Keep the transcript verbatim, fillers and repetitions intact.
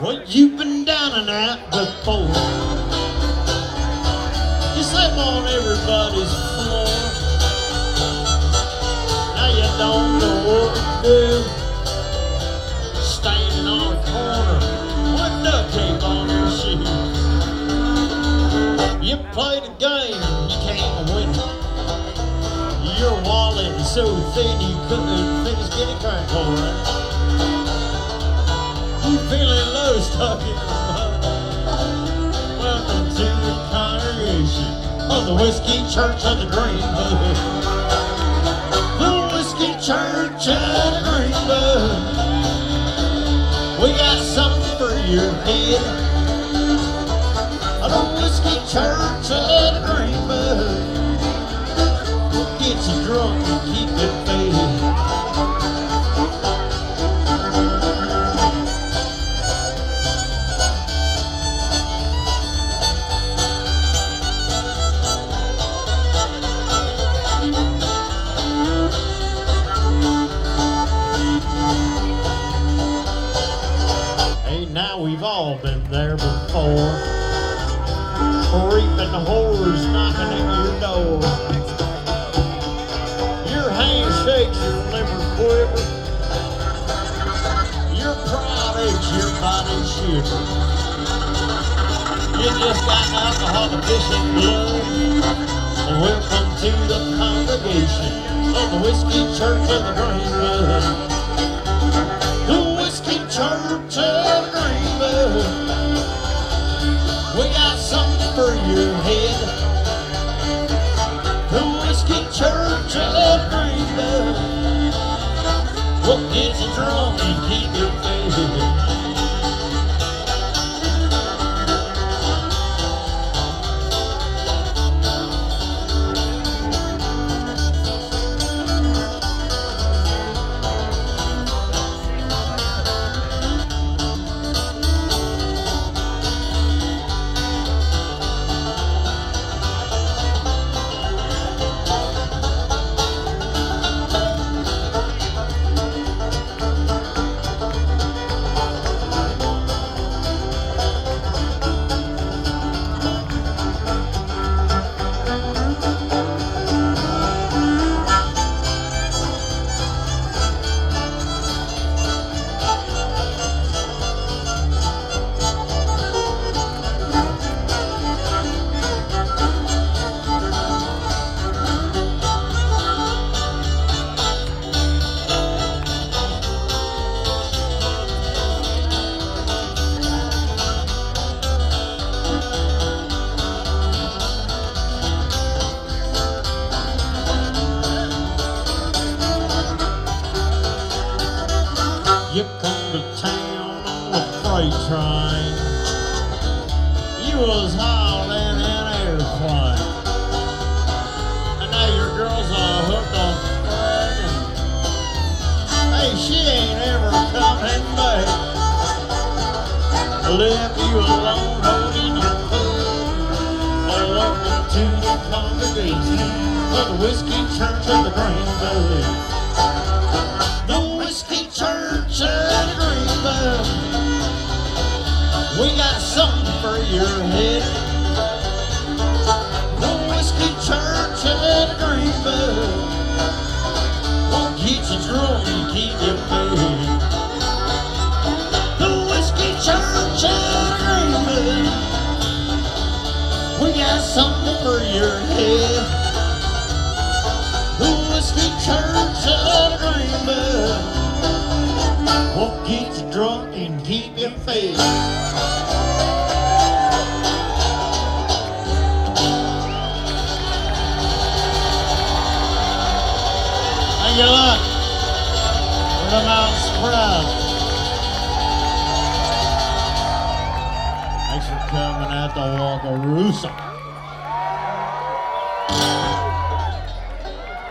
Well, you've been down and out before. You slept on everybody's floor. Now you don't know what to do. Standing on a corner with duct tape on your shoe. You played a game, you can't win it. Your wallet is so thin you couldn't fit a skinny crack for it. You feeling low, stuck in the mud. Welcome to the congregation of the Whiskey Church of the Green Bud. The Whiskey Church of the Green Bud. We got something for your head. The Whiskey Church of the Green Bud. We'll get you drunk and keep it faded. Now we've all been there before. Reaping horrors knocking at your door. Your hand shakes, your liver quiver. Your pride aches, your body shivers. You just got alcohol and fishing blood. Welcome to the congregation of the Whiskey Church of the Green Bud. The Whiskey Church of the Green Bud. We got something for your head. The Whiskey Church of the Green Bud. We'll get you drunk and keep you fed. You come to town on a freight train. You was hauling an airplane. And now your girl's all hooked on bragging. Hey, she ain't ever coming back. Left you alone holding your food. Oh, welcome to the congregation of the Whiskey Church of the Green Bud. Church of the Green Bud. We got something for your head. The Whiskey Church of the Green Bud. We'll get you drunk and keep you fed. The Whiskey Church of the Green Bud. We got something for your head. The Whiskey Church of the Green Bud. Won't get you drunk and keep you fed. Thank you a lot. We're the Mountain Sprout. Thanks for coming out to Walkeroosa.